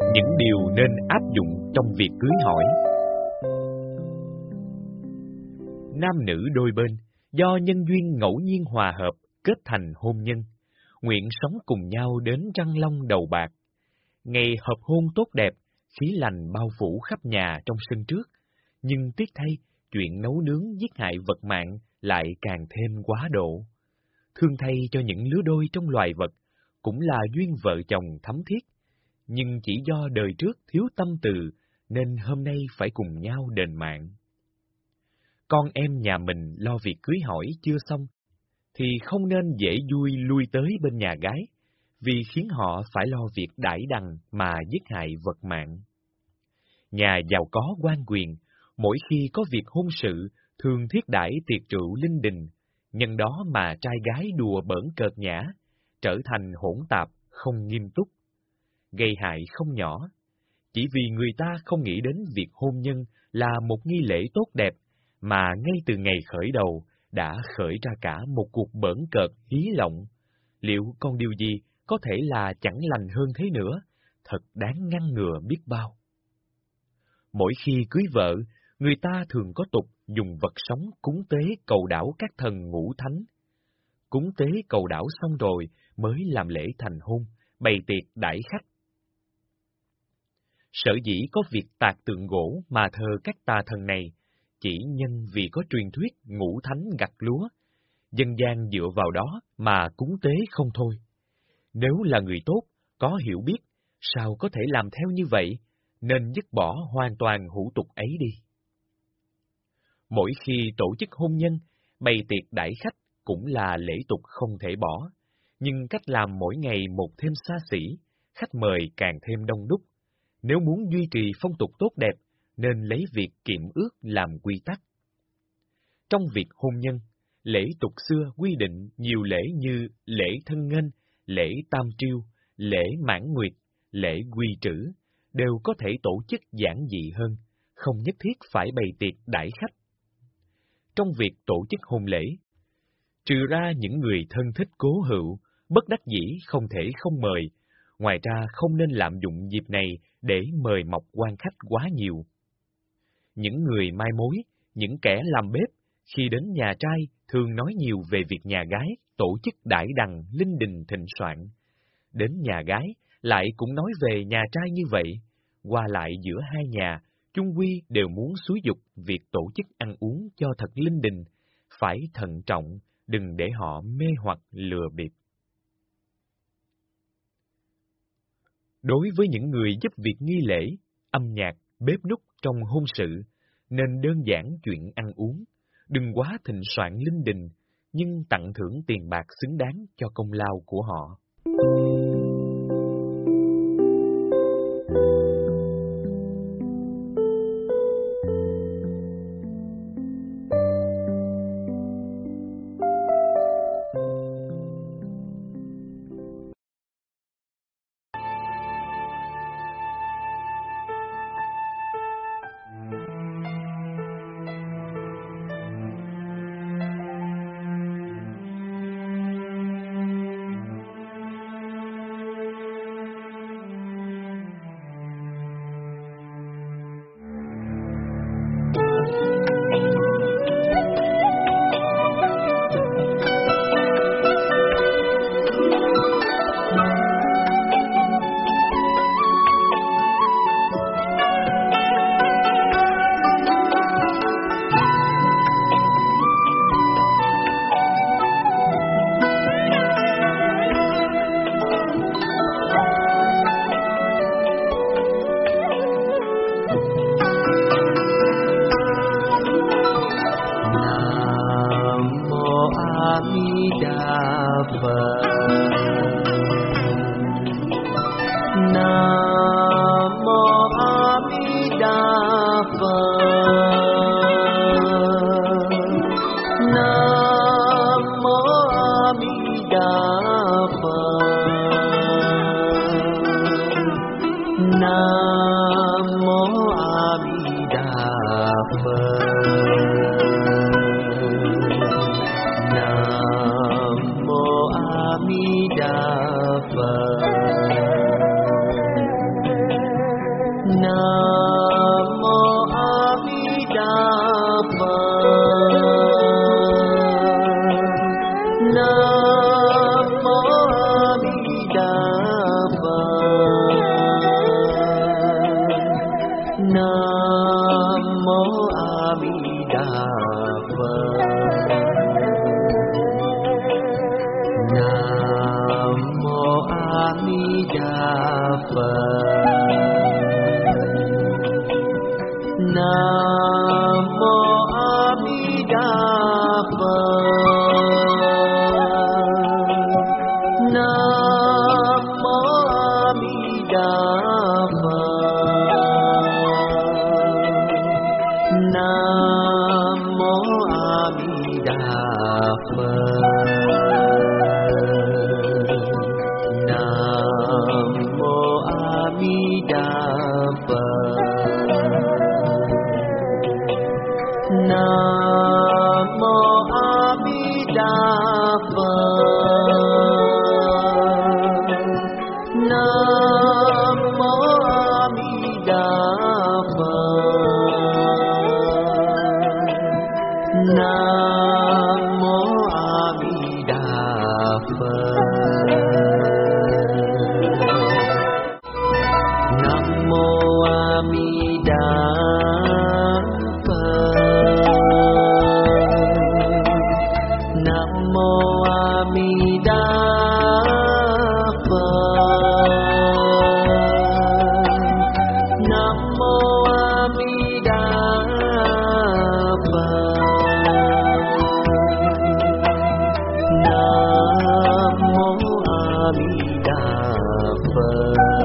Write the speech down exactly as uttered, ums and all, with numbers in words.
những điều nên áp dụng trong việc cưới hỏi. Nam nữ đôi bên do nhân duyên ngẫu nhiên hòa hợp kết thành hôn nhân, nguyện sống cùng nhau đến trăng long đầu bạc. Ngày hợp hôn tốt đẹp, khí lành bao phủ khắp nhà trong sân trước, nhưng tiếc thay, chuyện nấu nướng giết hại vật mạng lại càng thêm quá độ. Thương thay cho những lứa đôi trong loài vật, cũng là duyên vợ chồng thắm thiết, nhưng chỉ do đời trước thiếu tâm từ, nên hôm nay phải cùng nhau đền mạng. Con em nhà mình lo việc cưới hỏi chưa xong, thì không nên dễ vui lui tới bên nhà gái, vì khiến họ phải lo việc đãi đằng mà giết hại vật mạng. Nhà giàu có quan quyền, mỗi khi có việc hôn sự, thường thiết đãi tiệc rượu linh đình, nhân đó mà trai gái đùa bỡn cợt nhã, trở thành hỗn tạp, không nghiêm túc, gây hại không nhỏ. Chỉ vì người ta không nghĩ đến việc hôn nhân là một nghi lễ tốt đẹp, mà ngay từ ngày khởi đầu đã khởi ra cả một cuộc bỡn cợt hí lộng. Liệu còn điều gì có thể là chẳng lành hơn thế nữa? Thật đáng ngăn ngừa biết bao. Mỗi khi cưới vợ, người ta thường có tục dùng vật sống cúng tế cầu đảo các thần ngũ thánh. Cúng tế cầu đảo xong rồi mới làm lễ thành hôn, bày tiệc đãi khách. Sở dĩ có việc tạc tượng gỗ mà thờ các tà thần này, chỉ nhân vì có truyền thuyết ngũ thánh gặt lúa, dân gian dựa vào đó mà cúng tế không thôi. Nếu là người tốt, có hiểu biết, sao có thể làm theo như vậy, nên dứt bỏ hoàn toàn hủ tục ấy đi. Mỗi khi tổ chức hôn nhân, bày tiệc đãi khách cũng là lễ tục không thể bỏ, nhưng cách làm mỗi ngày một thêm xa xỉ, khách mời càng thêm đông đúc. Nếu muốn duy trì phong tục tốt đẹp, nên lấy việc kiệm ước làm quy tắc. Trong việc hôn nhân, lễ tục xưa quy định nhiều lễ như lễ thân nghênh, lễ tam triêu, lễ mãn nguyệt, lễ quy trữ, đều có thể tổ chức giản dị hơn, không nhất thiết phải bày tiệc đãi khách. Trong việc tổ chức hôn lễ, trừ ra những người thân thích cố hữu, bất đắc dĩ không thể không mời, ngoài ra không nên lạm dụng dịp này để mời mọc quan khách quá nhiều. Những người mai mối, những kẻ làm bếp, khi đến nhà trai thường nói nhiều về việc nhà gái tổ chức đãi đằng linh đình thịnh soạn. Đến nhà gái lại cũng nói về nhà trai như vậy, qua lại giữa hai nhà, chung quy đều muốn xúi giục việc tổ chức ăn uống cho thật linh đình, phải thận trọng, đừng để họ mê hoặc lừa bịp. Đối với những người giúp việc nghi lễ, âm nhạc, bếp núc trong hôn sự, nên đơn giản chuyện ăn uống, đừng quá thịnh soạn linh đình, nhưng tặng thưởng tiền bạc xứng đáng cho công lao của họ. Di Đà Phật. Nam mô A Di Đà Phật. Nam mô A Di Đà Phật. Nam mô A Di Đà Phật. Nam mô A Di Đà Phật. Nam mô A Di Đà Phật. Nam mô A Di Đà Phật. Nam mô A Di Đà Phật. Nam mô A Di Đà Phật. Nam mô A Di Đà Phật. Nam mô A Di Đà Phật. Nam mô A Di Đà Phật.